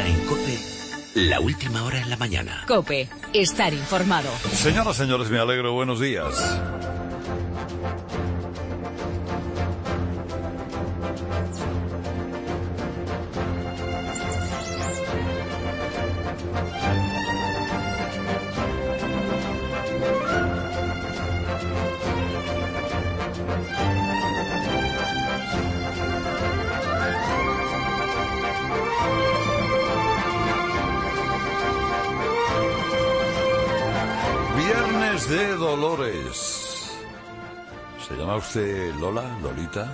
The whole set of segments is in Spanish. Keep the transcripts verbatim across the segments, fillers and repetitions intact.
En COPE, la última hora en la mañana. COPE, estar informado. Señoras, señores, me alegro. Buenos días. Viernes de Dolores. ¿Se llama usted Lola, Lolita?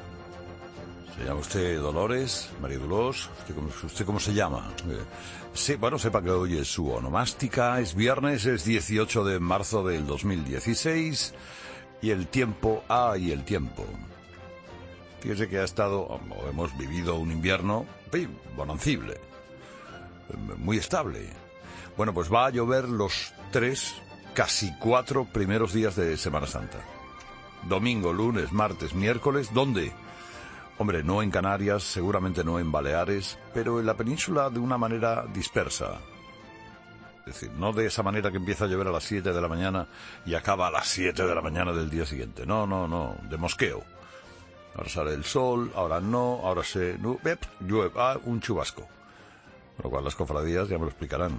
¿Se llama usted Dolores, María Dolores? ¿Usted cómo, usted cómo se llama? Eh, sí, bueno, sepa que hoy es su onomástica. Es viernes, es dieciocho de marzo del dos mil dieciséis. Y el tiempo, ah, y el tiempo. Fíjese que ha estado, hemos vivido un invierno, en bonancible, muy estable. Bueno, pues va a llover los tres, casi cuatro primeros días de Semana Santa. Domingo, lunes, martes, miércoles. ¿Dónde? Hombre, no en Canarias, seguramente no en Baleares, pero en la península de una manera dispersa. Es decir, no de esa manera que empieza a llover a las siete de la mañana y acaba a las siete de la mañana del día siguiente. No, no, no, de mosqueo. Ahora sale el sol, ahora no, ahora se... llueve, ah, un chubasco. Con lo cual las cofradías ya me lo explicarán.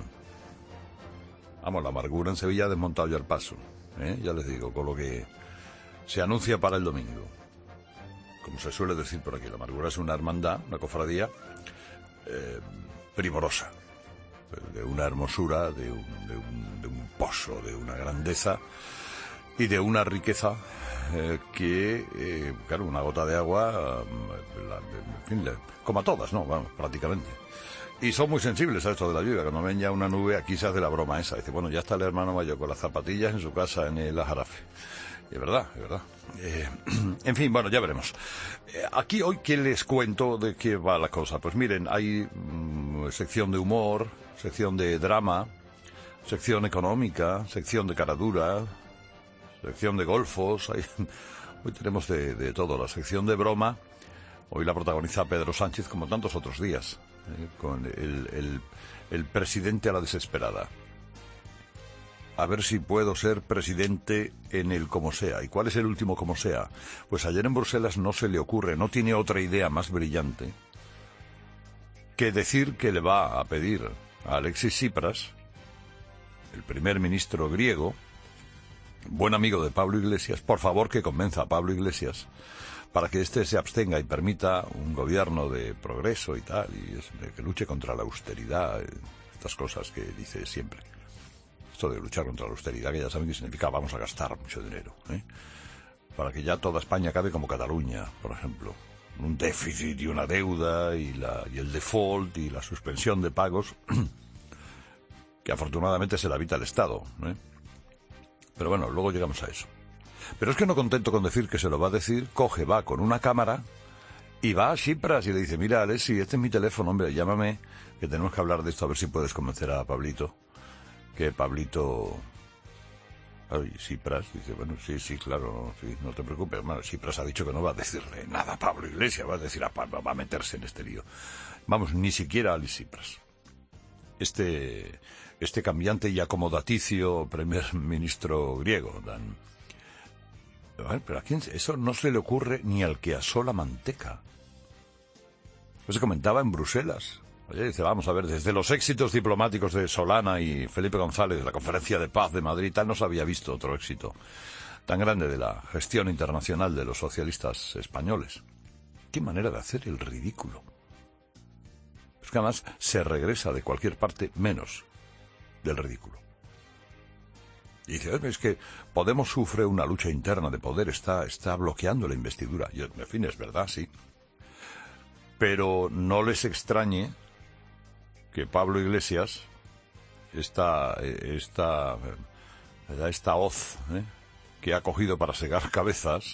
Vamos, la amargura en Sevilla ha desmontado ya el paso, ¿eh? Ya les digo, con lo que se anuncia para el domingo. Como se suele decir por aquí, la amargura es una hermandad, una cofradía eh, primorosa, de una hermosura, de un, de, un, de un pozo, de una grandeza y de una riqueza eh, que, eh, claro, una gota de agua, eh, la, en fin, la, como a todas, ¿no? Bueno, prácticamente. Y son muy sensibles a esto de la lluvia. Cuando ven ya una nube, aquí se hace la broma esa. Dice, bueno, ya está el hermano mayor con las zapatillas en su casa en el Ajarafe. Y es verdad, es verdad. Eh, en fin, bueno, ya veremos. Eh, aquí hoy, ¿qué les cuento de qué va la cosa? Pues miren, hay mmm, sección de humor, sección de drama, sección económica, sección de caradura, sección de golfos. Hay, hoy tenemos de, de todo. La sección de broma, hoy la protagoniza Pedro Sánchez, como tantos otros días. Eh, con el, el, el presidente a la desesperada. A ver si puedo ser presidente en el como sea. ¿Y cuál es el último como sea? Pues ayer en Bruselas no se le ocurre, no tiene otra idea más brillante que decir que le va a pedir a Alexis Tsipras, el primer ministro griego, buen amigo de Pablo Iglesias, por favor que convenza a Pablo Iglesias para que éste se abstenga y permita un gobierno de progreso y tal, y de que luche contra la austeridad, estas cosas que dice siempre. Esto de luchar contra la austeridad, que ya saben que significa vamos a gastar mucho dinero, ¿eh? Para que ya toda España acabe como Cataluña, por ejemplo. Un déficit y una deuda, y, la, y el default, y la suspensión de pagos, que afortunadamente se la evita el Estado, ¿eh? Pero bueno, luego llegamos a eso. Pero es que no contento con decir que se lo va a decir, coge, va con una cámara y va a Tsipras y le dice, mira, Alexis, este es mi teléfono, hombre, llámame, que tenemos que hablar de esto, a ver si puedes convencer a Pablito. Que Pablito... Ay, Tsipras dice, bueno, sí, sí, claro, sí, no te preocupes. Bueno, Tsipras ha dicho que no va a decirle nada a Pablo Iglesias, va a decir a Pablo, va a meterse en este lío. Vamos, ni siquiera a Tsipras. Este, este cambiante y acomodaticio primer ministro griego, Dan... Pero a quién eso no se le ocurre ni al que asó la manteca. Eso se comentaba en Bruselas. Oye, dice, vamos a ver, desde los éxitos diplomáticos de Solana y Felipe González, de la Conferencia de Paz de Madrid, tal, no se había visto otro éxito tan grande de la gestión internacional de los socialistas españoles. Qué manera de hacer el ridículo. Es que además se regresa de cualquier parte menos del ridículo. Y dice, es que Podemos sufre una lucha interna de poder, está, está bloqueando la investidura. Y, en fin, es verdad, sí. Pero no les extrañe que Pablo Iglesias, esta, esta, esta hoz, ¿eh? que ha cogido para segar cabezas,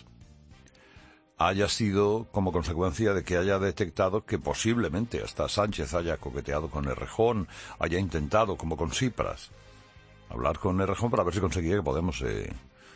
haya sido como consecuencia de que haya detectado que posiblemente hasta Sánchez haya coqueteado con Errejón, haya intentado, como con Tsipras, hablar con Errejón para ver si conseguía que Podemos... Eh,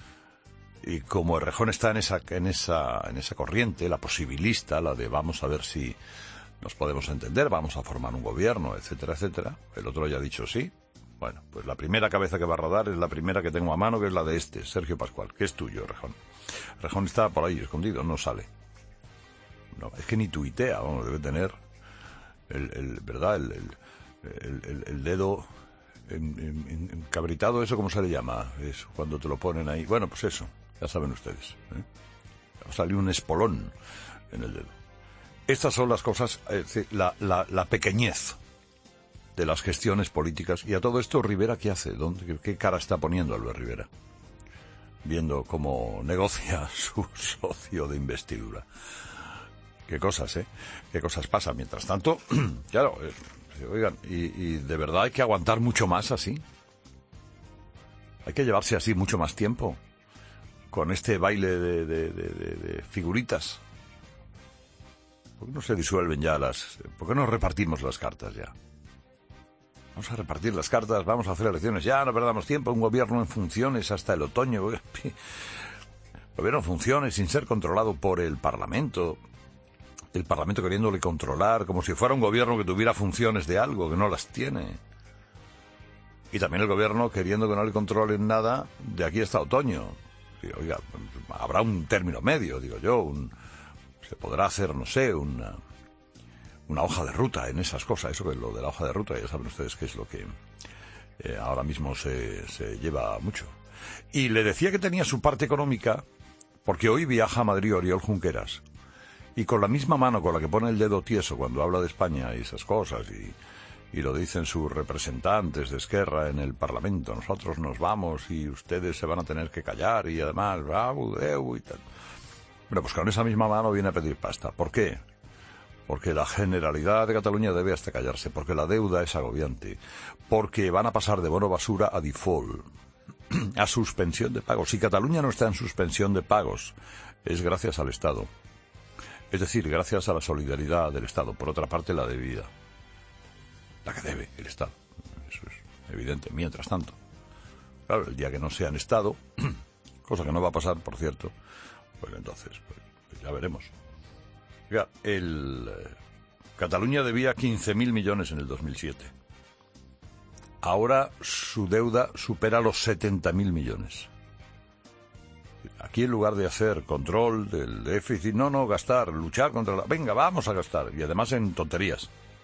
y como Errejón está en esa, en esa, en esa corriente, la posibilista, la de vamos a ver si nos podemos entender, vamos a formar un gobierno, etcétera, etcétera. El otro ya ha dicho sí. Bueno, pues la primera cabeza que va a rodar es la primera que tengo a mano, que es la de este, Sergio Pascual, que es tuyo, Rejón. Rejón está por ahí escondido, no sale. No, es que ni tuitea, vamos, debe tener el, el ¿verdad? El, el, el, el, el dedo en, en, encabritado, ¿eso cómo se le llama? Eso, cuando te lo ponen ahí. Bueno, pues eso, ya saben ustedes. ¿eh? Salió un espolón en el dedo. Estas son las cosas, eh, la, la, la pequeñez de las gestiones políticas. Y a todo esto, Rivera, ¿qué hace? ¿Dónde, qué cara está poniendo Albert Rivera? Viendo cómo negocia su socio de investidura. Qué cosas, ¿eh? Qué cosas pasan. Mientras tanto, claro, eh, oigan, y, y de verdad hay que aguantar mucho más así. Hay que llevarse así mucho más tiempo. Con este baile de, de, de, de, de figuritas. ¿Por qué no se disuelven ya las... ¿Por qué no repartimos las cartas ya? Vamos a repartir las cartas, vamos a hacer elecciones ya, no perdamos tiempo, un gobierno en funciones hasta el otoño. Gobierno en funciones sin ser controlado por el Parlamento. El Parlamento queriéndole controlar, como si fuera un gobierno que tuviera funciones de algo, que no las tiene. Y también el gobierno queriendo que no le controlen nada de aquí hasta otoño. Y, oiga, habrá un término medio, digo yo, un, se podrá hacer, no sé, una... una hoja de ruta en esas cosas. Eso que es lo de la hoja de ruta, ya saben ustedes que es lo que eh, ahora mismo se, se lleva mucho. Y le decía que tenía su parte económica, porque hoy viaja a Madrid Oriol Junqueras, y con la misma mano con la que pone el dedo tieso cuando habla de España y esas cosas, y, y lo dicen sus representantes de Esquerra en el Parlamento, nosotros nos vamos y ustedes se van a tener que callar, y además, bravo, deu, y tal. Bueno, pues con esa misma mano viene a pedir pasta. ¿Por qué? Porque la Generalidad de Cataluña debe hasta callarse, porque la deuda es agobiante, porque van a pasar de bono basura a default, a suspensión de pagos. Si Cataluña no está en suspensión de pagos, es gracias al Estado. Es decir, gracias a la solidaridad del Estado. Por otra parte, la debida. La que debe el Estado. Eso es evidente. Mientras tanto, claro, el día que no sea en Estado, cosa que no va a pasar, por cierto, pues entonces, pues, pues ya veremos. Oiga, el eh, Cataluña debía quince mil millones en el dos mil siete. Ahora su deuda supera los setenta mil millones. Aquí en lugar de hacer control del déficit, no, no, gastar, luchar contra la... Venga, vamos a gastar. Y además en tonterías.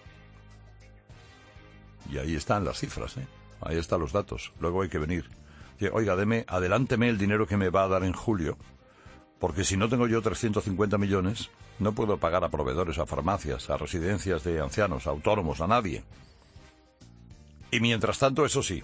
Y ahí están las cifras, ¿eh? Ahí están los datos. Luego hay que venir. Oiga, deme, adelánteme el dinero que me va a dar en julio, porque si no tengo yo trescientos cincuenta millones, no puedo pagar a proveedores, a farmacias, a residencias de ancianos, a autónomos, a nadie. Y mientras tanto, eso sí,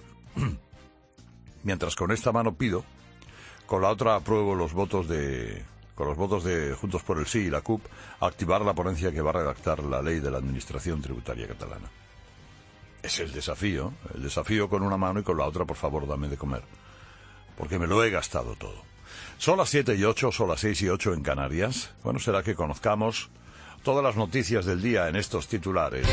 mientras con esta mano pido, con la otra apruebo los votos de, con los votos de Juntos por el Sí y la C U P, a activar la ponencia que va a redactar la ley de la Administración Tributaria Catalana. Es el desafío, el desafío con una mano y con la otra, por favor, dame de comer, porque me lo he gastado todo. Son las siete y ocho, son las seis y ocho en Canarias. Bueno, será que conozcamos todas las noticias del día en estos titulares.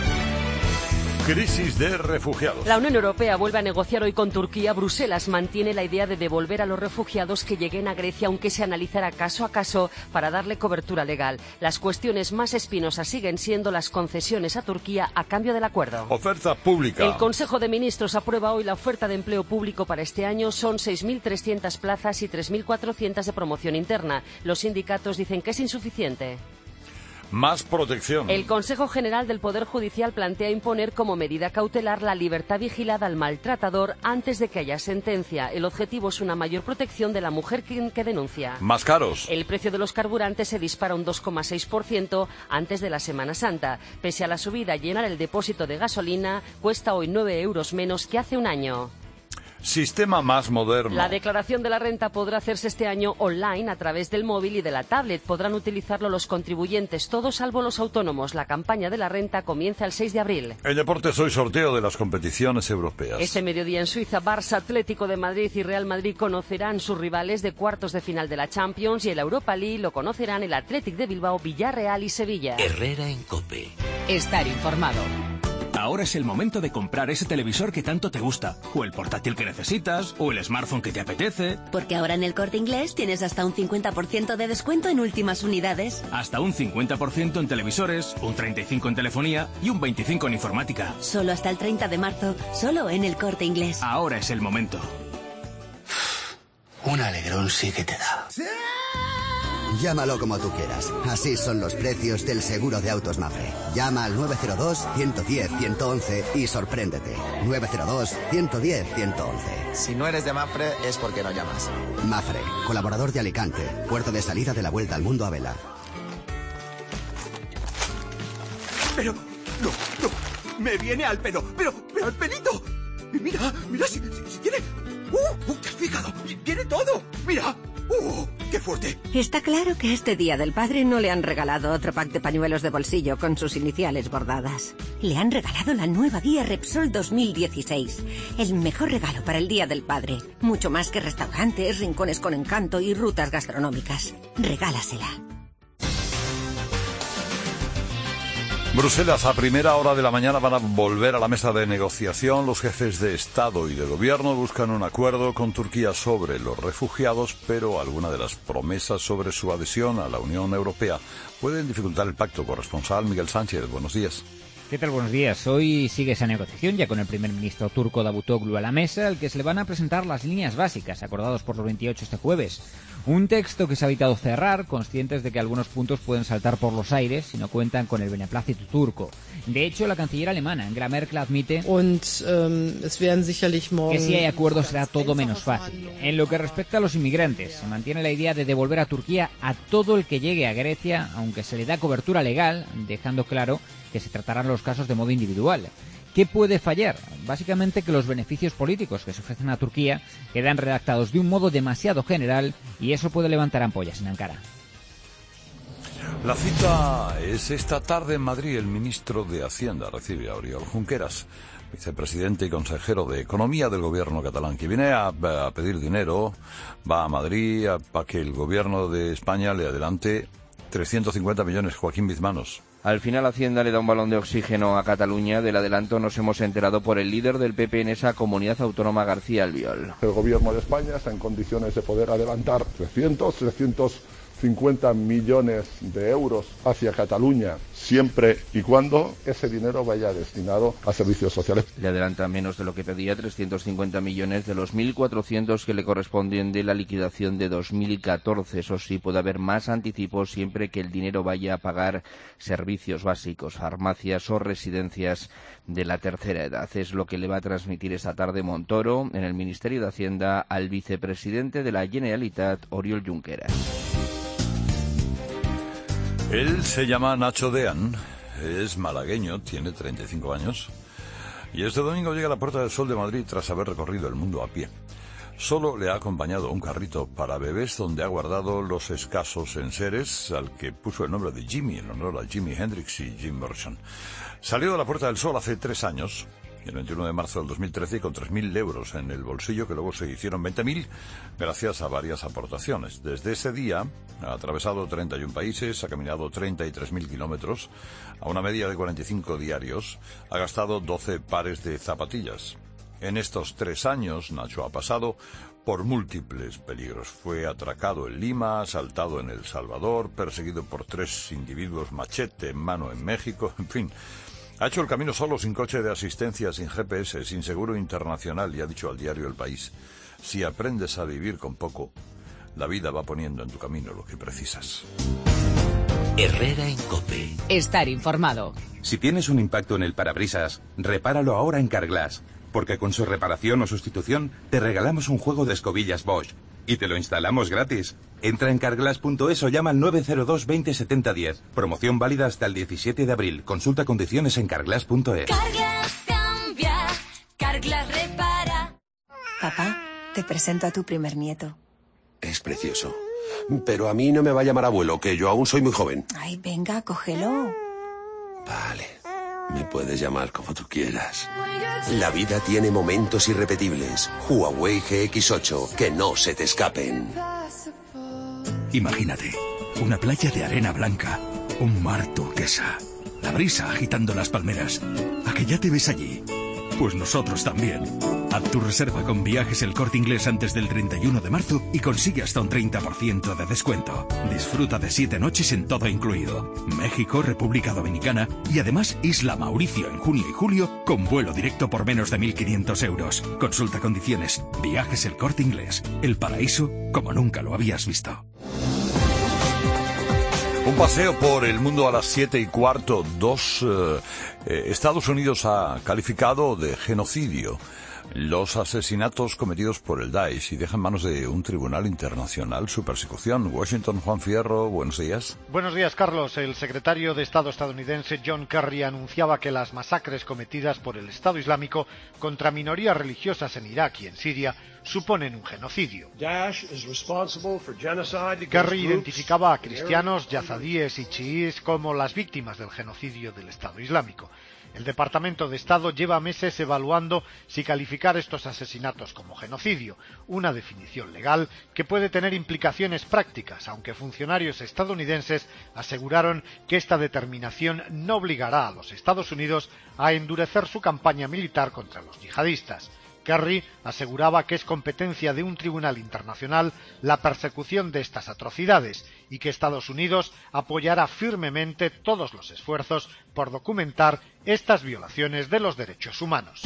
Crisis de refugiados. La Unión Europea vuelve a negociar hoy con Turquía. Bruselas mantiene la idea de devolver a los refugiados que lleguen a Grecia, aunque se analizará caso a caso para darle cobertura legal. Las cuestiones más espinosas siguen siendo las concesiones a Turquía a cambio del acuerdo. Oferta pública. El Consejo de Ministros aprueba hoy la oferta de empleo público para este año. Son seis mil trescientas plazas y tres mil cuatrocientas de promoción interna. Los sindicatos dicen que es insuficiente. Más protección. El Consejo General del Poder Judicial plantea imponer como medida cautelar la libertad vigilada al maltratador antes de que haya sentencia. El objetivo es una mayor protección de la mujer que, que denuncia. Más caros. El precio de los carburantes se dispara un dos coma seis por ciento antes de la Semana Santa. Pese a la subida, llenar el depósito de gasolina cuesta hoy nueve euros menos que hace un año. Sistema más moderno. La declaración de la renta podrá hacerse este año online a través del móvil y de la tablet. Podrán utilizarlo los contribuyentes, todos salvo los autónomos. La campaña de la renta comienza el seis de abril. En deportes hoy sorteo de las competiciones europeas. Este mediodía en Suiza, Barça, Atlético de Madrid y Real Madrid conocerán sus rivales de cuartos de final de la Champions, y en la Europa League lo conocerán el Athletic de Bilbao, Villarreal y Sevilla. Herrera en COPE. Estar informado. Ahora es el momento de comprar ese televisor que tanto te gusta, o el portátil que necesitas, o el smartphone que te apetece. Porque ahora en El Corte Inglés tienes hasta un cincuenta por ciento de descuento en últimas unidades. Hasta un cincuenta por ciento en televisores, un treinta y cinco por ciento en telefonía y un veinticinco por ciento en informática. Solo hasta el treinta de marzo, solo en El Corte Inglés. Ahora es el momento. Un alegrón sí que te da. Llámalo como tú quieras. Así son los precios del seguro de autos Mafre. Llama al nueve cero dos, uno uno cero, uno uno uno y sorpréndete. nueve cero dos, uno uno cero, uno uno uno. Si no eres de Mafre es porque no llamas. Mafre, colaborador de Alicante, puerto de salida de la Vuelta al Mundo a vela. Pero, no, no, me viene al pelo, pero, pero al pelito. Mira, mira, si, si, si tiene... ¡Uh! uh ¿Te has fijado? ¡Tiene todo! ¡Mira! ¡Uh! ¡Qué fuerte! Está claro que este Día del Padre no le han regalado otro pack de pañuelos de bolsillo con sus iniciales bordadas. Le han regalado la nueva guía Repsol dos mil dieciséis. El mejor regalo para el Día del Padre. Mucho más que restaurantes, rincones con encanto y rutas gastronómicas. Regálasela. Bruselas, a primera hora de la mañana van a volver a la mesa de negociación. Los jefes de Estado y de Gobierno buscan un acuerdo con Turquía sobre los refugiados, pero alguna de las promesas sobre su adhesión a la Unión Europea pueden dificultar el pacto. Corresponsal Miguel Sánchez, buenos días. ¿Qué tal? Buenos días. Hoy sigue esa negociación ya con el primer ministro turco Davutoglu a la mesa, al que se le van a presentar las líneas básicas acordados por los veintiocho este jueves. Un texto que se ha evitado cerrar, conscientes de que algunos puntos pueden saltar por los aires si no cuentan con el beneplácito turco. De hecho, la canciller alemana, Angela Merkel, admite Und, um, es werden sicherlich morgen... que si hay acuerdos será todo menos fácil. En lo que respecta a los inmigrantes, se mantiene la idea de devolver a Turquía a todo el que llegue a Grecia, aunque se le da cobertura legal, dejando claro que se tratarán los casos de modo individual. ¿Qué puede fallar? Básicamente que los beneficios políticos que se ofrecen a Turquía quedan redactados de un modo demasiado general y eso puede levantar ampollas en Ankara. La cita es esta tarde en Madrid. El ministro de Hacienda recibe a Oriol Junqueras, vicepresidente y consejero de Economía del gobierno catalán, que viene a, a pedir dinero. Va a Madrid para que el gobierno de España le adelante trescientos cincuenta millones. Joaquín Bizmanos. Al final Hacienda le da un balón de oxígeno a Cataluña. Del adelanto nos hemos enterado por el líder del P P en esa comunidad autónoma, García Albiol. El gobierno de España está en condiciones de poder adelantar trescientos, trescientos cincuenta millones de euros hacia Cataluña, siempre y cuando ese dinero vaya destinado a servicios sociales. Le adelanta menos de lo que pedía, trescientos cincuenta millones de los mil cuatrocientos que le corresponden de la liquidación de dos mil catorce. Eso sí, puede haber más anticipos siempre que el dinero vaya a pagar servicios básicos, farmacias o residencias de la tercera edad. Es lo que le va a transmitir esta tarde Montoro en el Ministerio de Hacienda al vicepresidente de la Generalitat, Oriol Junqueras. Él se llama Nacho Dean, es malagueño, tiene treinta y cinco años y este domingo llega a la Puerta del Sol de Madrid tras haber recorrido el mundo a pie. Solo le ha acompañado un carrito para bebés donde ha guardado los escasos enseres al que puso el nombre de Jimmy, en honor a Jimi Hendrix y Jim Morrison. Salió de la Puerta del Sol hace tres años, el veintiuno de marzo del dos mil trece, con tres mil euros en el bolsillo, que luego se hicieron veinte mil gracias a varias aportaciones. Desde ese día ha atravesado treinta y un países, ha caminado treinta y tres mil kilómetros, a una media de cuarenta y cinco diarios, ha gastado doce pares de zapatillas. En estos tres años, Nacho ha pasado por múltiples peligros. Fue atracado en Lima, asaltado en El Salvador, perseguido por tres individuos machete en mano en México, en fin. Ha hecho el camino solo, sin coche de asistencia, sin G P S, sin seguro internacional, y ha dicho al diario El País: si aprendes a vivir con poco, la vida va poniendo en tu camino lo que precisas. Herrera en COPE. Estar informado. Si tienes un impacto en el parabrisas, repáralo ahora en Carglass, porque con su reparación o sustitución te regalamos un juego de escobillas Bosch y te lo instalamos gratis. Entra en carglass punto es o llama al nueve cero dos, veinte, setenta, diez. Promoción válida hasta el diecisiete de abril. Consulta condiciones en carglass punto es. Carglass cambia, Carglass repara. Papá, te presento a tu primer nieto. Es precioso. Pero a mí no me va a llamar abuelo, que yo aún soy muy joven. Ay, venga, cógelo. Vale. Me puedes llamar como tú quieras. La vida tiene momentos irrepetibles. Huawei G X ocho, que no se te escapen. Imagínate, una playa de arena blanca, un mar turquesa, la brisa agitando las palmeras. ¿A que ya te ves allí? Pues nosotros también. Haz tu reserva con Viajes El Corte Inglés antes del treinta y uno de marzo y consigue hasta un treinta por ciento de descuento. Disfruta de siete noches en todo incluido. México, República Dominicana y además Isla Mauricio en junio y julio con vuelo directo por menos de mil quinientos euros. Consulta condiciones. Viajes El Corte Inglés. El paraíso como nunca lo habías visto. Un paseo por el mundo a las siete y cuarto. Dos, eh, eh, Estados Unidos ha calificado de genocidio los asesinatos cometidos por el Daesh y deja en manos de un tribunal internacional su persecución. Washington, Juan Fierro, buenos días. Buenos días, Carlos. El secretario de Estado estadounidense John Kerry anunciaba que las masacres cometidas por el Estado Islámico contra minorías religiosas en Irak y en Siria suponen un genocidio. Kerry identificaba a cristianos, yazidíes y chiíes como las víctimas del genocidio del Estado Islámico. El Departamento de Estado lleva meses evaluando si calificar estos asesinatos como genocidio, una definición legal que puede tener implicaciones prácticas, aunque funcionarios estadounidenses aseguraron que esta determinación no obligará a los Estados Unidos a endurecer su campaña militar contra los yihadistas. Kerry aseguraba que es competencia de un tribunal internacional la persecución de estas atrocidades y que Estados Unidos apoyará firmemente todos los esfuerzos por documentar estas violaciones de los derechos humanos.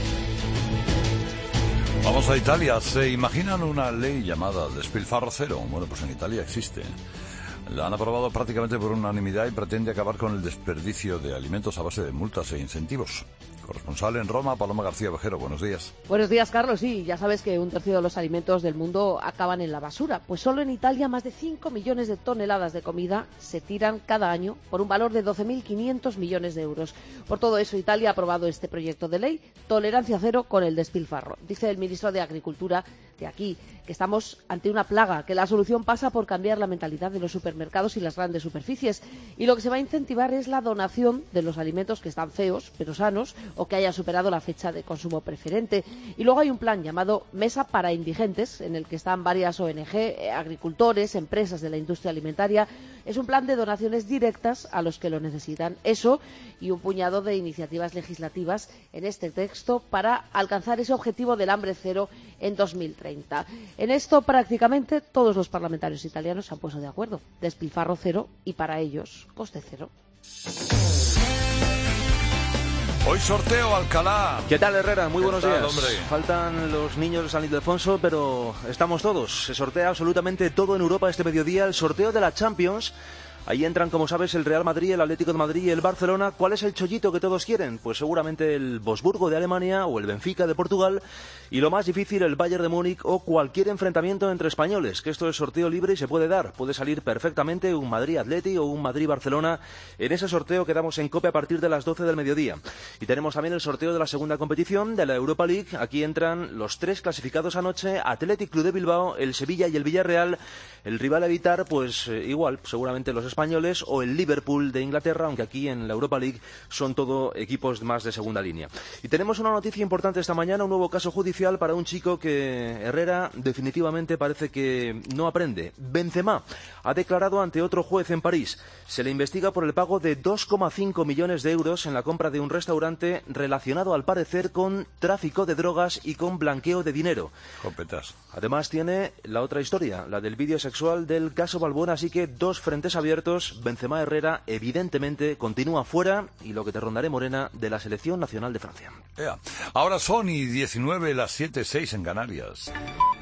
Vamos a Italia. ¿Se imaginan una ley llamada despilfarro cero? Bueno, pues en Italia existe. La han aprobado prácticamente por unanimidad y pretende acabar con el desperdicio de alimentos a base de multas e incentivos. Corresponsal en Roma, Paloma García Vejero, buenos días. Buenos días, Carlos. Sí, ya sabes que un tercio de los alimentos del mundo acaban en la basura. Pues solo en Italia más de cinco millones de toneladas de comida se tiran cada año por un valor de doce mil quinientos millones de euros. Por todo eso, Italia ha aprobado este proyecto de ley, tolerancia cero con el despilfarro. Dice el ministro de Agricultura de aquí que estamos ante una plaga, que la solución pasa por cambiar la mentalidad de los supermercados y las grandes superficies. Y lo que se va a incentivar es la donación de los alimentos que están feos, pero sanos, o que hayan superado la fecha de consumo preferente. Y luego hay un plan llamado Mesa para Indigentes, en el que están varias O N G, agricultores, empresas de la industria alimentaria. Es un plan de donaciones directas a los que lo necesitan. Eso y un puñado de iniciativas legislativas en este texto para alcanzar ese objetivo del hambre cero en dos mil treinta. En esto prácticamente todos los parlamentarios italianos se han puesto de acuerdo. Despilfarro cero y para ellos coste cero. Hoy sorteo Alcalá. ¿Qué tal, Herrera? Muy buenos tal, días. Hombre? Faltan los niños de San Ildefonso, pero estamos todos. Se sortea absolutamente todo en Europa este mediodía. El sorteo de la Champions. Ahí entran, como sabes, el Real Madrid, el Atlético de Madrid y el Barcelona. ¿Cuál es el chollito que todos quieren? Pues seguramente el Wolfsburgo de Alemania o el Benfica de Portugal. Y lo más difícil, el Bayern de Múnich o cualquier enfrentamiento entre españoles, que esto es sorteo libre y se puede dar. Puede salir perfectamente un Madrid-Atleti o un Madrid-Barcelona. En ese sorteo quedamos en COPE a partir de las doce del mediodía. Y tenemos también el sorteo de la segunda competición, de la Europa League. Aquí entran los tres clasificados anoche, Athletic Club de Bilbao, el Sevilla y el Villarreal. El rival a evitar, pues eh, igual, seguramente los españoles o el Liverpool de Inglaterra, aunque aquí en la Europa League son todo equipos más de segunda línea. Y tenemos una noticia importante esta mañana, un nuevo caso judicial para un chico que Herrera definitivamente parece que no aprende. Benzema ha declarado ante otro juez en París. Se le investiga por el pago de dos coma cinco millones de euros en la compra de un restaurante relacionado al parecer con tráfico de drogas y con blanqueo de dinero. Copetas. Además tiene la otra historia, la del vídeo sexual del caso Balbuena, así que dos frentes abiertos. Benzema Herrera evidentemente continúa fuera y lo que te rondaré, Morena, de la selección nacional de Francia. Yeah. Ahora son y diecinueve, las siete seis en Canarias.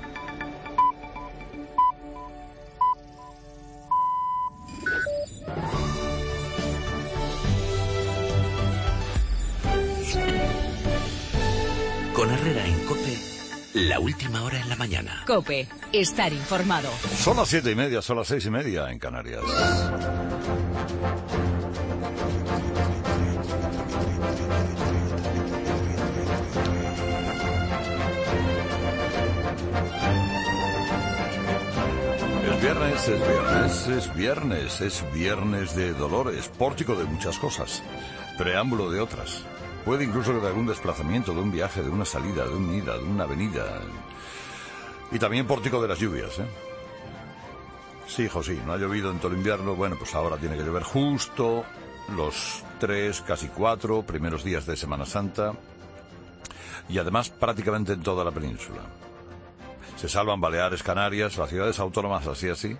Con Herrera en COPE, la última hora en la mañana. COPE, estar informado. Son las siete y media, son las seis y media en Canarias. Es viernes, es viernes, es viernes, es viernes de dolores, pórtico de muchas cosas, preámbulo de otras. Puede incluso que de algún desplazamiento, de un viaje, de una salida, de una ida, de una avenida. Y también pórtico de las lluvias, ¿eh? Sí, hijo, sí, no ha llovido en todo el invierno. Bueno, pues ahora tiene que llover justo los tres, casi cuatro primeros días de Semana Santa y además prácticamente en toda la península. Se salvan Baleares, Canarias, las ciudades autónomas así así,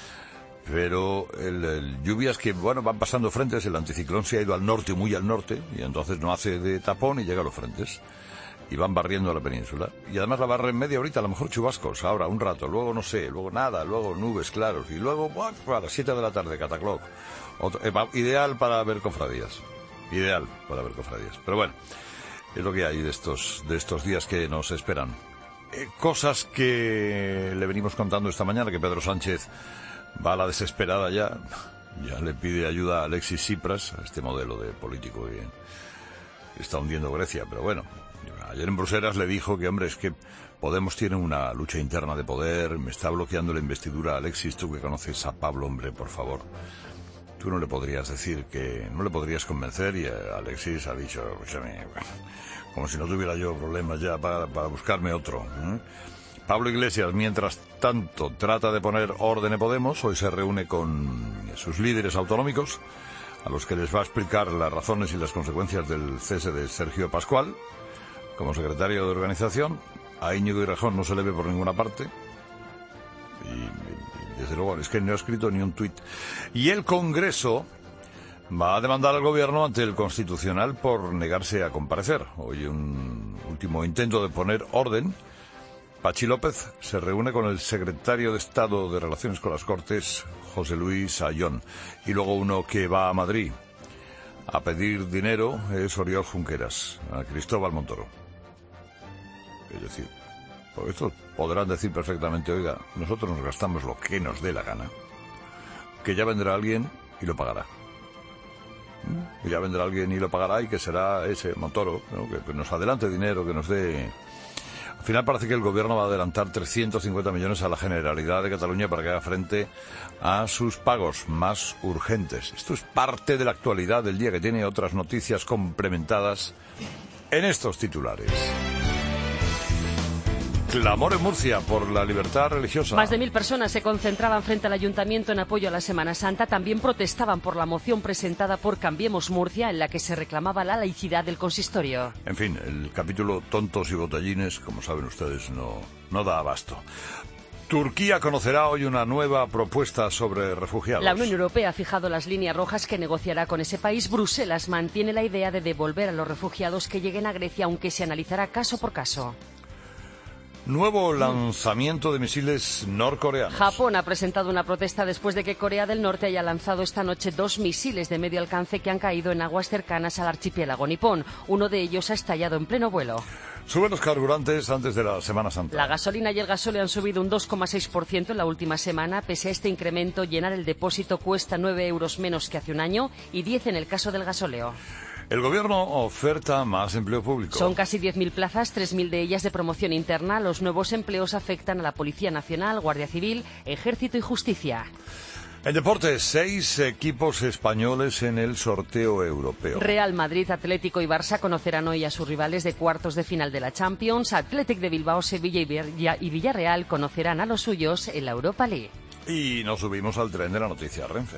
pero el, el, lluvias que, bueno, van pasando frentes, el anticiclón se ha ido al norte, muy al norte, y entonces no hace de tapón y llega a los frentes. Y van barriendo a la península. Y además la barren media horita, a lo mejor chubascos, ahora un rato, luego no sé, luego nada, luego nubes claros, y luego ¡buah! A las siete de la tarde, catacloc. Otro, eh, ideal para ver cofradías. Ideal para ver cofradías. Pero bueno, es lo que hay de estos, de estos días que nos esperan. Eh, cosas que le venimos contando esta mañana, que Pedro Sánchez va a la desesperada ya. Ya le pide ayuda a Alexis Tsipras, a este modelo de político que está hundiendo Grecia, pero bueno. Ayer en Bruselas le dijo que, hombre, es que Podemos tiene una lucha interna de poder, me está bloqueando la investidura. Alexis, tú que conoces a Pablo, hombre, por favor. Tú no le podrías decir que... no le podrías convencer y Alexis ha dicho, escúchame, como si no tuviera yo problemas ya para, para buscarme otro. ¿eh? Pablo Iglesias, mientras tanto, trata de poner orden en Podemos. Hoy se reúne con sus líderes autonómicos, a los que les va a explicar las razones y las consecuencias del cese de Sergio Pascual como secretario de organización. A Íñigo Errejón no se le ve por ninguna parte. Y, y desde luego, es que no ha escrito ni un tuit. Y el Congreso va a demandar al Gobierno ante el Constitucional por negarse a comparecer. Hoy un último intento de poner orden. Pachi López se reúne con el secretario de Estado de Relaciones con las Cortes, José Luis Ayón. Y luego uno que va a Madrid a pedir dinero es Oriol Junqueras, a Cristóbal Montoro. Es decir, por esto podrán decir perfectamente, oiga, nosotros nos gastamos lo que nos dé la gana, que ya vendrá alguien y lo pagará. Y ya vendrá alguien y lo pagará, y que será ese Montoro, ¿no? que, que nos adelante dinero, que nos dé... Al final parece que el Gobierno va a adelantar trescientos cincuenta millones a la Generalidad de Cataluña para que haga frente a sus pagos más urgentes. Esto es parte de la actualidad del día, que tiene otras noticias complementadas en estos titulares. Clamor en Murcia por la libertad religiosa. Más de mil personas se concentraban frente al ayuntamiento en apoyo a la Semana Santa. También protestaban por la moción presentada por Cambiemos Murcia, en la que se reclamaba la laicidad del consistorio. En fin, el capítulo tontos y botellines, como saben ustedes, no, no da abasto. Turquía conocerá hoy una nueva propuesta sobre refugiados. La Unión Europea ha fijado las líneas rojas que negociará con ese país. Bruselas mantiene la idea de devolver a los refugiados que lleguen a Grecia, aunque se analizará caso por caso. Nuevo lanzamiento de misiles norcoreanos. Japón ha presentado una protesta después de que Corea del Norte haya lanzado esta noche dos misiles de medio alcance que han caído en aguas cercanas al archipiélago nipón. Uno de ellos ha estallado en pleno vuelo. Suben los carburantes antes de la Semana Santa. La gasolina y el gasóleo han subido un dos coma seis por ciento en la última semana. Pese a este incremento, llenar el depósito cuesta nueve euros menos que hace un año y diez en el caso del gasóleo. El Gobierno oferta más empleo público. Son casi diez mil plazas, tres mil de ellas de promoción interna. Los nuevos empleos afectan a la Policía Nacional, Guardia Civil, Ejército y Justicia. En deportes, seis equipos españoles en el sorteo europeo. Real Madrid, Atlético y Barça conocerán hoy a sus rivales de cuartos de final de la Champions. Athletic de Bilbao, Sevilla y Villarreal conocerán a los suyos en la Europa League. Y nos subimos al tren de la noticia Renfe.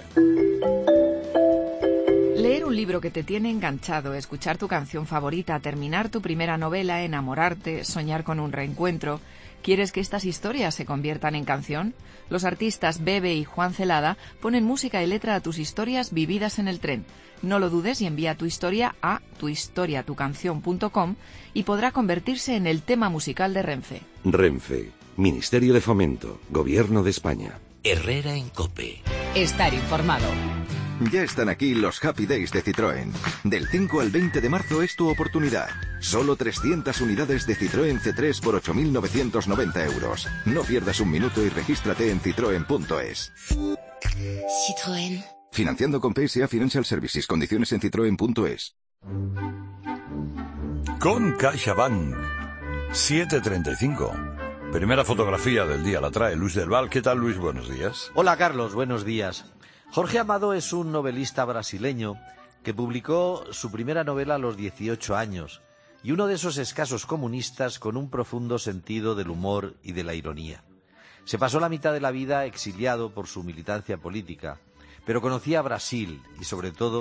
Leer un libro que te tiene enganchado, escuchar tu canción favorita, terminar tu primera novela, enamorarte, soñar con un reencuentro. ¿Quieres que estas historias se conviertan en canción? Los artistas Bebe y Juan Celada ponen música y letra a tus historias vividas en el tren. No lo dudes y envía tu historia a tuhistoriatucanción punto com y podrá convertirse en el tema musical de Renfe. Renfe, Ministerio de Fomento, Gobierno de España. Herrera en COPE. Estar informado. Ya están aquí los Happy Days de Citroën. Del cinco al veinte de marzo es tu oportunidad. Solo trescientas unidades de Citroën C tres por ocho mil novecientos noventa euros. No pierdas un minuto y regístrate en citroen punto es. Citroën. Financiando con P S A Financial Services. Condiciones en citroen punto es. Con CaixaBank. siete treinta y cinco. Primera fotografía del día la trae Luis del Val. ¿Qué tal, Luis? Buenos días. Hola, Carlos. Buenos días. Jorge Amado es un novelista brasileño que publicó su primera novela a los dieciocho años y uno de esos escasos comunistas con un profundo sentido del humor y de la ironía. Se pasó la mitad de la vida exiliado por su militancia política, pero conocía Brasil y, sobre todo,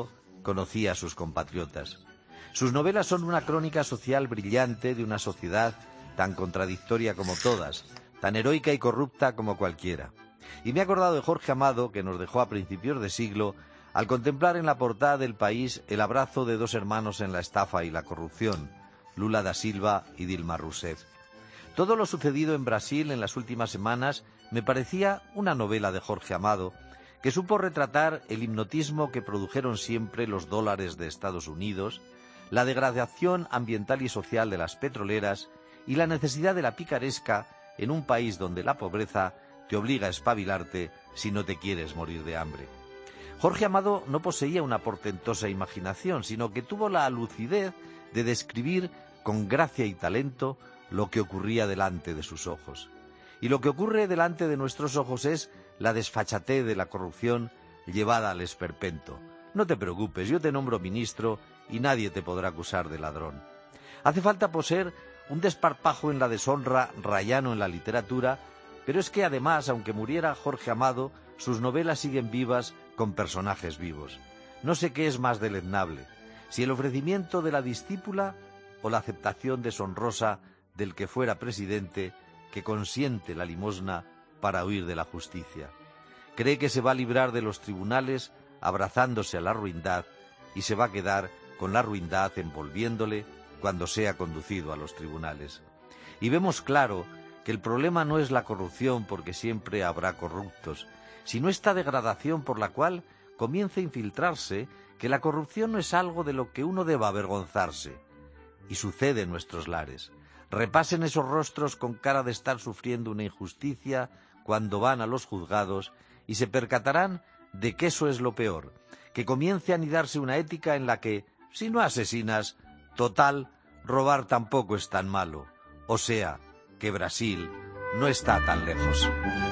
conocía a sus compatriotas. Sus novelas son una crónica social brillante de una sociedad tan contradictoria como todas, tan heroica y corrupta como cualquiera. Y me he acordado de Jorge Amado, que nos dejó a principios de siglo, al contemplar en la portada del País el abrazo de dos hermanos en la estafa y la corrupción, Lula da Silva y Dilma Rousseff. Todo lo sucedido en Brasil en las últimas semanas me parecía una novela de Jorge Amado, que supo retratar el hipnotismo que produjeron siempre los dólares de Estados Unidos, la degradación ambiental y social de las petroleras y la necesidad de la picaresca en un país donde la pobreza te obliga a espabilarte si no te quieres morir de hambre. Jorge Amado no poseía una portentosa imaginación, sino que tuvo la lucidez de describir con gracia y talento lo que ocurría delante de sus ojos. Y lo que ocurre delante de nuestros ojos es la desfachatez de la corrupción llevada al esperpento. No te preocupes, yo te nombro ministro y nadie te podrá acusar de ladrón. Hace falta poseer un desparpajo en la deshonra rayano en la literatura, pero es que además, aunque muriera Jorge Amado, sus novelas siguen vivas con personajes vivos. No sé qué es más deleznable, si el ofrecimiento de la discípula o la aceptación deshonrosa del que fuera presidente, que consiente la limosna para huir de la justicia. Cree que se va a librar de los tribunales abrazándose a la ruindad y se va a quedar con la ruindad envolviéndole cuando sea conducido a los tribunales. Y vemos claro que el problema no es la corrupción, porque siempre habrá corruptos, sino esta degradación por la cual comienza a infiltrarse que la corrupción no es algo de lo que uno deba avergonzarse. Y sucede en nuestros lares. Repasen esos rostros con cara de estar sufriendo una injusticia cuando van a los juzgados y se percatarán de que eso es lo peor, que comience a anidarse una ética en la que, si no asesinas, total, robar tampoco es tan malo. O sea, que Brasil no está tan lejos.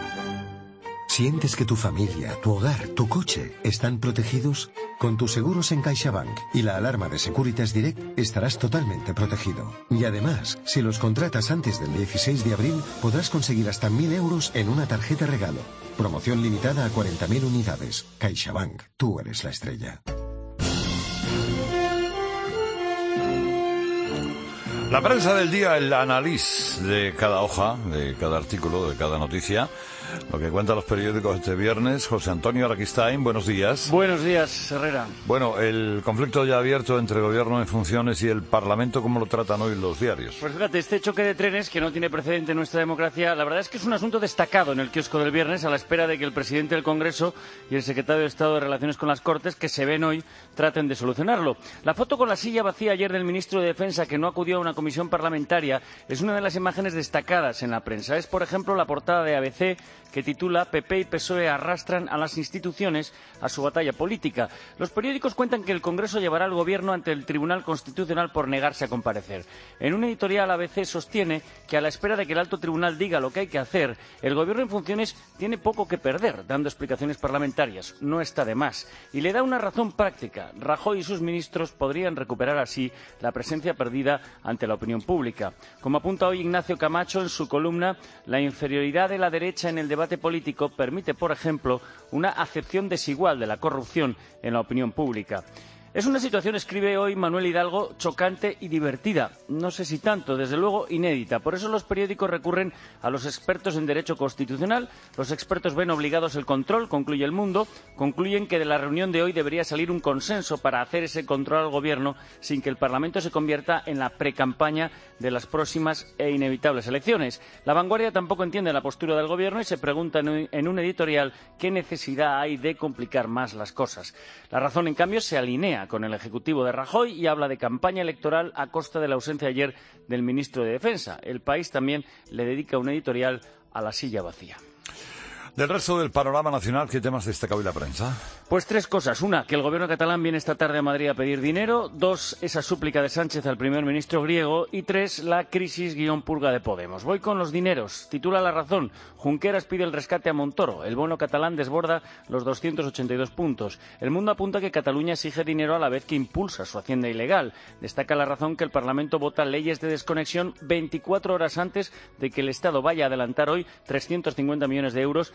¿Sientes que tu familia, tu hogar, tu coche están protegidos? Con tus seguros en CaixaBank y la alarma de Securitas Direct estarás totalmente protegido. Y además, si los contratas antes del dieciséis de abril, podrás conseguir hasta mil euros en una tarjeta regalo. Promoción limitada a cuarenta mil unidades. CaixaBank, tú eres la estrella. La prensa del día, el análisis de cada hoja, de cada artículo, de cada noticia, lo que cuentan los periódicos este viernes. José Antonio Araquistain, buenos días. Buenos días, Herrera. Bueno, el conflicto ya abierto entre el Gobierno en funciones y el Parlamento, ¿cómo lo tratan hoy los diarios? Pues fíjate, este choque de trenes, que no tiene precedente en nuestra democracia, la verdad es que es un asunto destacado en el kiosco del viernes, a la espera de que el presidente del Congreso y el secretario de Estado de Relaciones con las Cortes, que se ven hoy, traten de solucionarlo. La foto con la silla vacía ayer del ministro de Defensa, que no acudió a una comisión parlamentaria, es una de las imágenes destacadas en la prensa. Es, por ejemplo, la portada de A B C, que titula P P y P S O E arrastran a las instituciones a su batalla política. Los periódicos cuentan que el Congreso llevará al Gobierno ante el Tribunal Constitucional por negarse a comparecer. En un editorial, A B C sostiene que a la espera de que el alto tribunal diga lo que hay que hacer, el Gobierno en funciones tiene poco que perder dando explicaciones parlamentarias. No está de más. Y le da una razón práctica. Rajoy y sus ministros podrían recuperar así la presencia perdida ante la opinión pública. Como apunta hoy Ignacio Camacho en su columna, la inferioridad de la derecha en el debate político permite, por ejemplo, una acepción desigual de la corrupción en la opinión pública. Es una situación, escribe hoy Manuel Hidalgo, chocante y divertida. No sé si tanto, desde luego inédita. Por eso los periódicos recurren a los expertos en derecho constitucional. Los expertos ven obligados el control, concluye El Mundo. Concluyen que de la reunión de hoy debería salir un consenso para hacer ese control al Gobierno sin que el Parlamento se convierta en la precampaña de las próximas e inevitables elecciones. La Vanguardia tampoco entiende la postura del Gobierno y se pregunta en un editorial qué necesidad hay de complicar más las cosas. La Razón, en cambio, se alinea con el Ejecutivo de Rajoy y habla de campaña electoral a costa de la ausencia ayer del ministro de Defensa. El País también le dedica un editorial a la silla vacía. Del resto del panorama nacional, ¿qué temas destaca hoy la prensa? Pues tres cosas. Una, que el gobierno catalán viene esta tarde a Madrid a pedir dinero. Dos, esa súplica de Sánchez al primer ministro griego. Y tres, la crisis guión purga de Podemos. Voy con los dineros. Titula La Razón. Junqueras pide el rescate a Montoro. El bono catalán desborda los doscientos ochenta y dos puntos. El Mundo apunta que Cataluña exige dinero a la vez que impulsa su hacienda ilegal. Destaca La Razón que el Parlamento vota leyes de desconexión veinticuatro horas antes de que el Estado vaya a adelantar hoy trescientos cincuenta millones de euros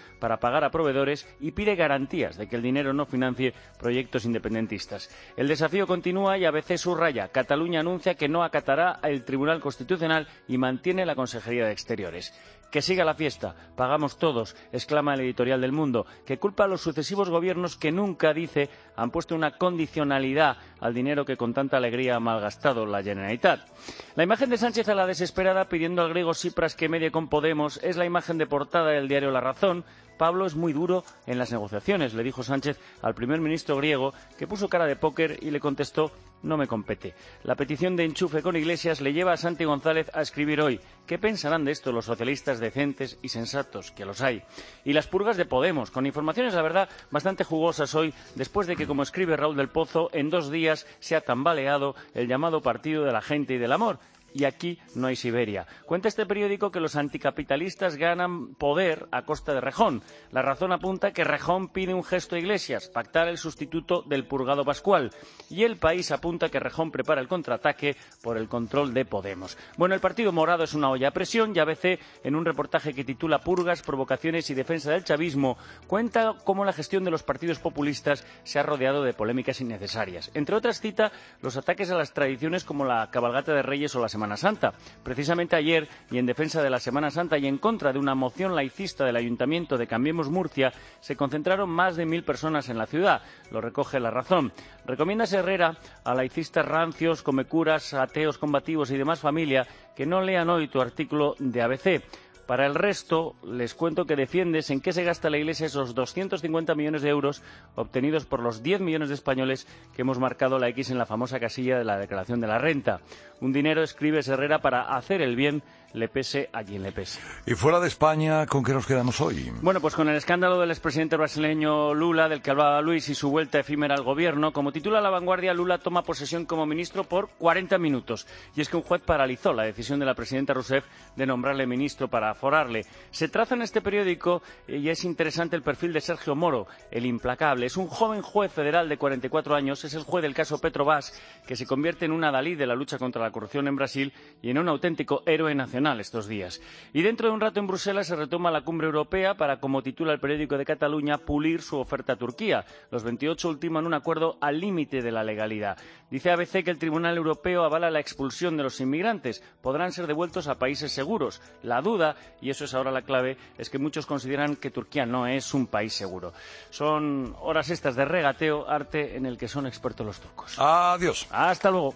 para pagar a proveedores y pide garantías de que el dinero no financie proyectos independentistas. El desafío continúa y A B C subraya: Cataluña anuncia que no acatará el Tribunal Constitucional y mantiene la Consejería de Exteriores. Que siga la fiesta, pagamos todos, exclama el editorial del Mundo, que culpa a los sucesivos gobiernos que nunca, dice, han puesto una condicionalidad al dinero que con tanta alegría ha malgastado la Generalitat. La imagen de Sánchez a la desesperada pidiendo al griego Tsipras que medie con Podemos es la imagen de portada del diario La Razón. Pablo es muy duro en las negociaciones, le dijo Sánchez al primer ministro griego, que puso cara de póker y le contestó: no me compete. La petición de enchufe con Iglesias le lleva a Santi González a escribir hoy: ¿qué pensarán de esto los socialistas decentes y sensatos, que los hay? Y las purgas de Podemos, con informaciones, la verdad, bastante jugosas hoy, después de que, como escribe Raúl del Pozo, en dos días se ha tambaleado el llamado Partido de la Gente y del Amor. Y aquí no hay Siberia. Cuenta este periódico que los anticapitalistas ganan poder a costa de Rejón. La Razón apunta que Rejón pide un gesto a Iglesias, pactar el sustituto del purgado Pascual. Y El País apunta que Rejón prepara el contraataque por el control de Podemos. Bueno, el Partido Morado es una olla a presión y A B C, en un reportaje que titula Purgas, provocaciones y defensa del chavismo, cuenta cómo la gestión de los partidos populistas se ha rodeado de polémicas innecesarias. Entre otras cita los ataques a las tradiciones como la cabalgata de Reyes o la Semana Santa. Precisamente ayer, y en defensa de la Semana Santa y en contra de una moción laicista del Ayuntamiento de Cambiemos Murcia, se concentraron más de mil personas en la ciudad. Lo recoge La Razón. Recomienda Herrera a laicistas rancios, comecuras, ateos combativos y demás familia que no lean hoy tu artículo de A B C. Para el resto, les cuento que defiendes en qué se gasta la Iglesia esos doscientos cincuenta millones de euros obtenidos por los diez millones de españoles que hemos marcado la X en la famosa casilla de la declaración de la renta. Un dinero, escribe Herrera, para hacer el bien, le pese a quien le pese. Y fuera de España, ¿con qué nos quedamos hoy? Bueno, pues con el escándalo del expresidente brasileño Lula, del que hablaba Luis, y su vuelta efímera al gobierno. Como titula La Vanguardia, Lula toma posesión como ministro por cuarenta minutos. Y es que un juez paralizó la decisión de la presidenta Rousseff de nombrarle ministro para aforarle. Se traza en este periódico, y es interesante, el perfil de Sergio Moro, el implacable. Es un joven juez federal de cuarenta y cuatro años, es el juez del caso Petrobras, que se convierte en un adalid de la lucha contra la corrupción en Brasil y en un auténtico héroe nacional estos días. Y dentro de un rato en Bruselas se retoma la cumbre europea para, como titula el periódico de Cataluña, pulir su oferta a Turquía. Los veintiocho ultiman un acuerdo al límite de la legalidad. Dice A B C que el Tribunal Europeo avala la expulsión de los inmigrantes. Podrán ser devueltos a países seguros. La duda, y eso es ahora la clave, es que muchos consideran que Turquía no es un país seguro. Son horas estas de regateo, arte en el que son expertos los turcos. Adiós. Hasta luego.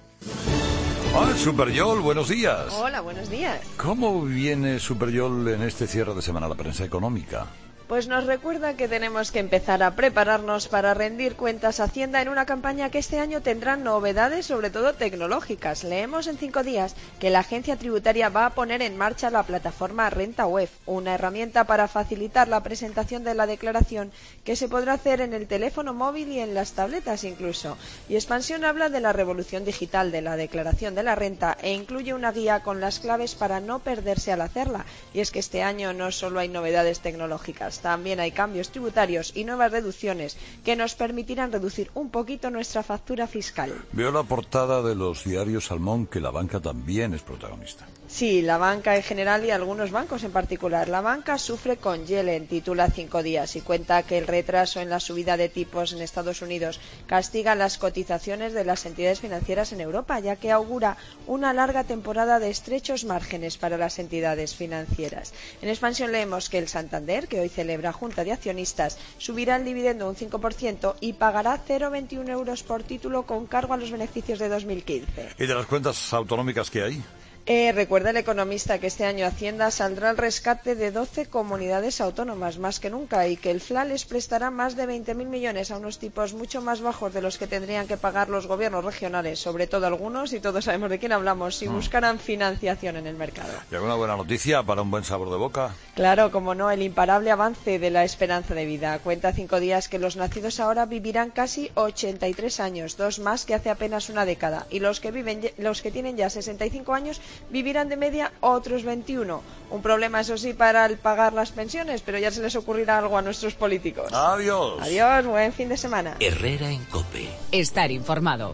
Hola, Superyol, buenos días. Hola, buenos días. ¿Cómo viene Superyol en este cierre de semana la prensa económica? Pues nos recuerda que tenemos que empezar a prepararnos para rendir cuentas a Hacienda en una campaña que este año tendrá novedades, sobre todo tecnológicas. Leemos en Cinco Días que la agencia tributaria va a poner en marcha la plataforma Renta Web, una herramienta para facilitar la presentación de la declaración que se podrá hacer en el teléfono móvil y en las tabletas incluso. Y Expansión habla de la revolución digital de la declaración de la renta e incluye una guía con las claves para no perderse al hacerla. Y es que este año no solo hay novedades tecnológicas, también hay cambios tributarios y nuevas deducciones que nos permitirán reducir un poquito nuestra factura fiscal. Veo la portada de los diarios Salmón que la banca también es protagonista. Sí, la banca en general y algunos bancos en particular. La banca sufre con Yellen, titula Cinco Días, y cuenta que el retraso en la subida de tipos en Estados Unidos castiga las cotizaciones de las entidades financieras en Europa, ya que augura una larga temporada de estrechos márgenes para las entidades financieras. En Expansión leemos que el Santander, que hoy celebra junta de accionistas, subirá el dividendo un cinco por ciento y pagará cero coma veintiuno euros por título con cargo a los beneficios de dos mil quince. ¿Y de las cuentas autonómicas que hay? Eh, recuerda el economista que este año Hacienda saldrá al rescate de doce comunidades autónomas, más que nunca, y que el F L A les prestará más de veinte mil millones a unos tipos mucho más bajos de los que tendrían que pagar los gobiernos regionales, sobre todo algunos, y todos sabemos de quién hablamos, si buscaran financiación en el mercado. ¿Y alguna buena noticia para un buen sabor de boca? Claro, como no, el imparable avance de la esperanza de vida. Cuenta Cinco Días que los nacidos ahora vivirán casi ochenta y tres años, dos más que hace apenas una década, y los que viven, los que tienen ya sesenta y cinco años vivirán de media otros veintiuno. Un problema, eso sí, para el pagar las pensiones, pero ya se les ocurrirá algo a nuestros políticos. Adiós. Adiós, buen fin de semana. Herrera en COPE. Estar informado.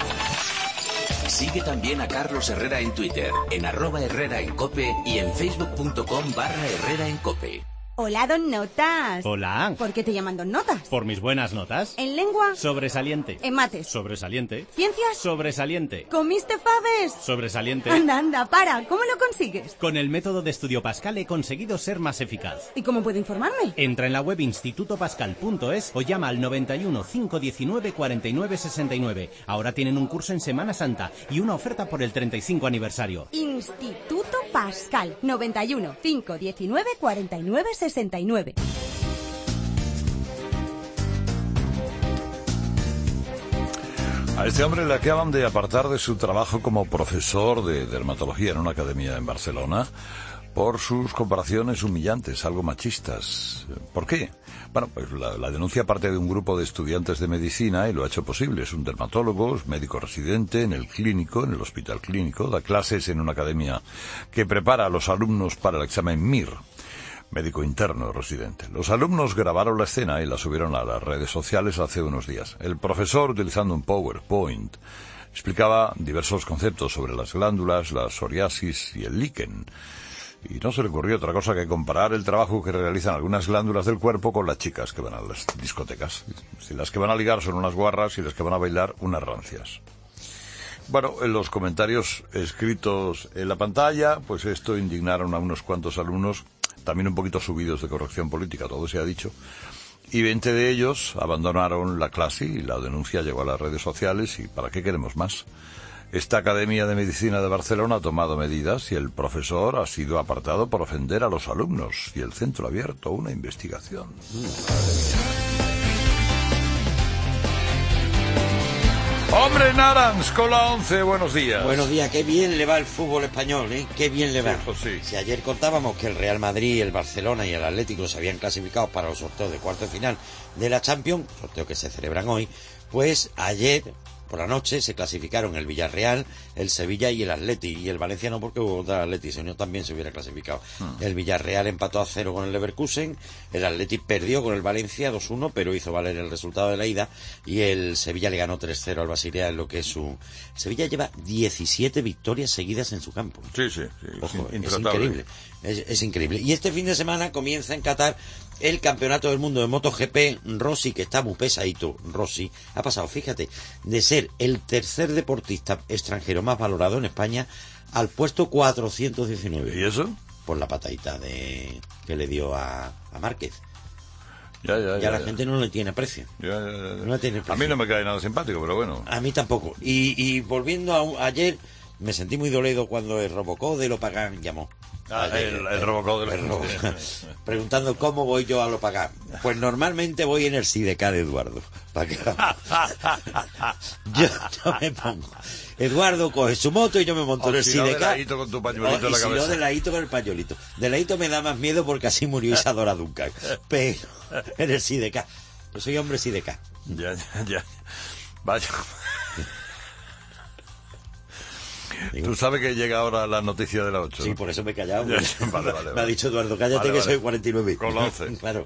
Sigue también a Carlos Herrera en Twitter, en arroba Herrera en COPE y en facebook punto com barra Herrera en COPE. Hola, don Notas. Hola. ¿Por qué te llaman don Notas? Por mis buenas notas. ¿En lengua? Sobresaliente. ¿En mates? Sobresaliente. ¿Ciencias? Sobresaliente. ¿Comiste faves? Sobresaliente. Anda, anda, para. ¿Cómo lo consigues? Con el método de estudio Pascal he conseguido ser más eficaz. ¿Y cómo puedo informarme? Entra en la web instituto pascal punto es o llama al noventa y uno, cinco diecinueve, cuarenta y nueve sesenta y nueve. Ahora tienen un curso en Semana Santa y una oferta por el treinta y cinco aniversario. Instituto Pascal. noventa y uno, cinco diecinueve, cuarenta y nueve sesenta y nueve. A este hombre le acaban de apartar de su trabajo como profesor de dermatología en una academia en Barcelona por sus comparaciones humillantes, algo machistas. ¿Por qué? Bueno, pues la, la denuncia parte de un grupo de estudiantes de medicina y lo ha hecho posible. Es un dermatólogo, es médico residente en el clínico, en el hospital clínico, da clases en una academia que prepara a los alumnos para el examen M I R, médico interno residente. Los alumnos grabaron la escena y la subieron a las redes sociales hace unos días. El profesor, utilizando un PowerPoint, explicaba diversos conceptos sobre las glándulas, la psoriasis y el líquen. Y no se le ocurrió otra cosa que comparar el trabajo que realizan algunas glándulas del cuerpo con las chicas que van a las discotecas. Si las que van a ligar son unas guarras y las que van a bailar unas rancias. Bueno, en los comentarios escritos en la pantalla, pues esto indignaron a unos cuantos alumnos, también un poquito subidos de corrección política, todo se ha dicho, y veinte de ellos abandonaron la clase y la denuncia llegó a las redes sociales. ¿Y para qué queremos más? Esta Academia de Medicina de Barcelona ha tomado medidas y el profesor ha sido apartado por ofender a los alumnos y el centro ha abierto una investigación. Hombre Narans con la once, buenos días. Buenos días, qué bien le va el fútbol español, ¿eh? Qué bien le va. Sí, pues sí. Si ayer contábamos que el Real Madrid, el Barcelona y el Atlético se habían clasificado para los sorteos de cuarto de final de la Champions, sorteo que se celebran hoy, pues ayer por la noche se clasificaron el Villarreal, el Sevilla y el Atleti, y el Valencia no, porque hubo otro Atleti, si no también se hubiera clasificado. Hmm. El Villarreal empató a cero con el Leverkusen, el Atleti perdió con el Valencia dos uno, pero hizo valer el resultado de la ida, y el Sevilla le ganó tres cero al Basilea en lo que es su... Sevilla lleva diecisiete victorias seguidas en su campo. Sí, sí, sí. Ojo, es, es increíble, es, es increíble. Y este fin de semana comienza en Qatar el Campeonato del Mundo de MotoGP. Rossi, que está muy pesadito, Rossi, ha pasado, fíjate, de ser el tercer deportista extranjero más valorado en España al puesto cuatrocientos diecinueve. ¿Y eso? Por la patadita de que le dio a, a Márquez. Ya, ya, ya, ya la ya. gente no le tiene precio. Ya, ya, ya. No le tiene precio. A mí no me cae nada simpático, pero bueno. A mí tampoco. Y, y volviendo a, a ayer, me sentí muy dolido cuando el Robocop de Lopagán llamó. Ah, ayer, el, el Robocop de Lopagan. Preguntando cómo voy yo a Lopagán. Pues normalmente voy en el Sidecar de Eduardo. Para que... yo, yo me pongo. Eduardo coge su moto y yo me monto o en el si no, Sidecar. de ladito con tu pañuelito o, en la y cabeza. si no, de ladito con el pañuelito. De ladito me da más miedo porque así murió Isadora Duncan. Pero en el Sidecar. Yo soy hombre Sidecar. Ya, ya, ya. Vaya. Tú sabes que llega ahora la noticia de la ocho. Sí, por eso me he callado. Ya, vale, vale, vale. Me ha dicho Eduardo, cállate, vale, que vale. Soy cuarenta y nueve. Con la once. Claro.